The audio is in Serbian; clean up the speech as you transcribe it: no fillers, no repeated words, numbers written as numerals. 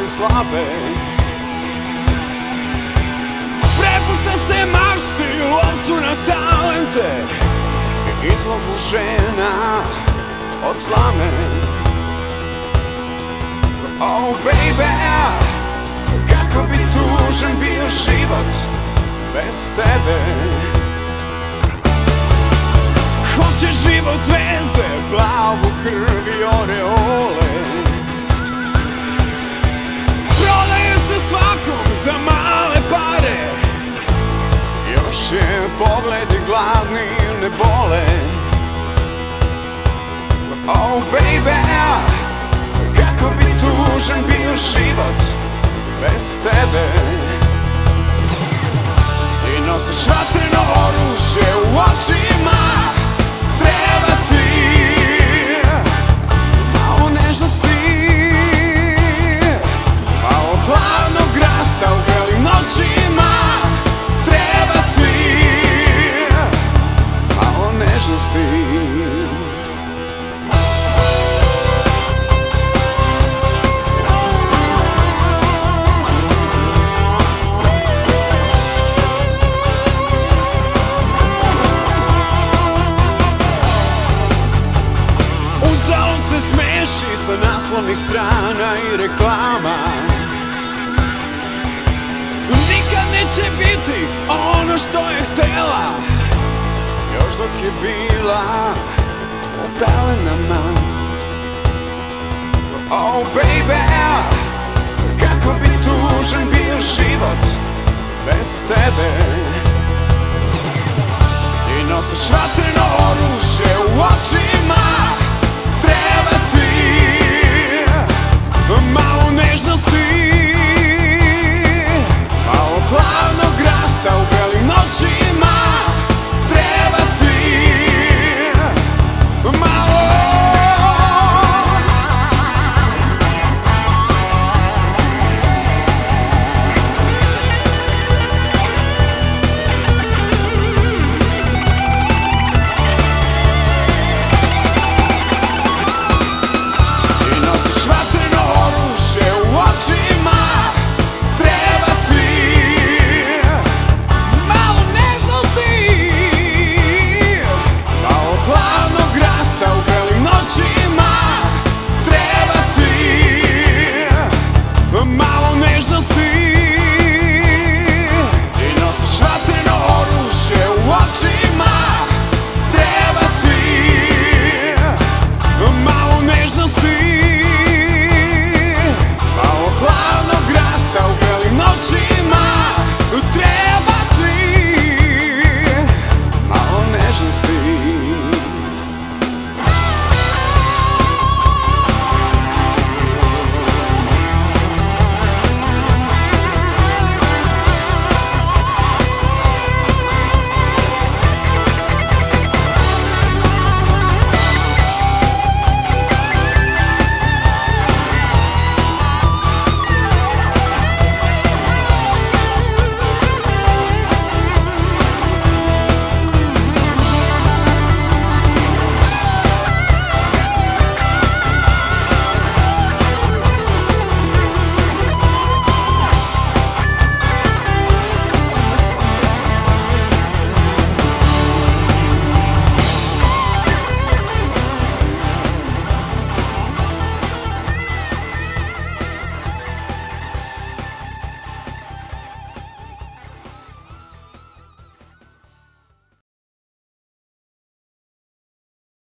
slabe. Prepušta se mašti lovcu na talente, izlogu žena od slame. Oh baby, kako bi tužan bio život bez tebe. Hoće život zvezde, plavu krv i oreole. Prodaje se svakom za male pare, još je pogledi gladni ne bole. Oh baby, kako bi tužan bio život bez tebe. Ti nosiš vatreno oružje u očima, treba ti malo nežnosti, malo hladnog rata u belim noćima. Treba ti malo nežnosti. Se smeši sa naslovnih strana i reklama. Nikad neće biti ono što je htela, još dok je bila u pelenama. Oh baby, kako bi tužan bio život bez tebe. Ti nosiš vatreno oružje u očima,